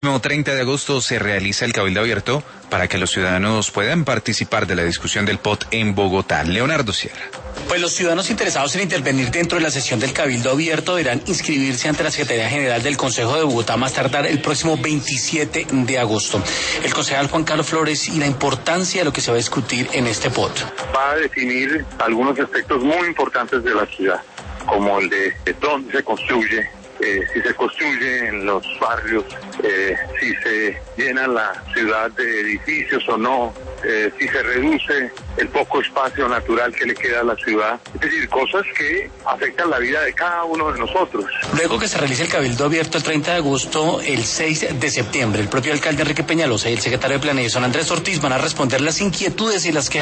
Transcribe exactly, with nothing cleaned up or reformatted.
El treinta de agosto se realiza el Cabildo Abierto para que los ciudadanos puedan participar de la discusión del P O T en Bogotá. Leonardo Sierra. Pues los ciudadanos interesados en intervenir dentro de la sesión del Cabildo Abierto deberán inscribirse ante la Secretaría General del Consejo de Bogotá más tardar el próximo veintisiete de agosto. El concejal Juan Carlos Flores y la importancia de lo que se va a discutir en este P O T. Va a definir algunos aspectos muy importantes de la ciudad, como el de, de dónde se construye, eh, si se construye en los barrios, eh, si se llena la ciudad de edificios o no, eh, si se reduce el poco espacio natural que le queda a la ciudad, es decir, cosas que afectan la vida de cada uno de nosotros. Luego que se realice el Cabildo Abierto el treinta de agosto, el seis de septiembre, el propio alcalde Enrique Peñalosa y el secretario de Planeación Andrés Ortiz van a responder las inquietudes y las quejas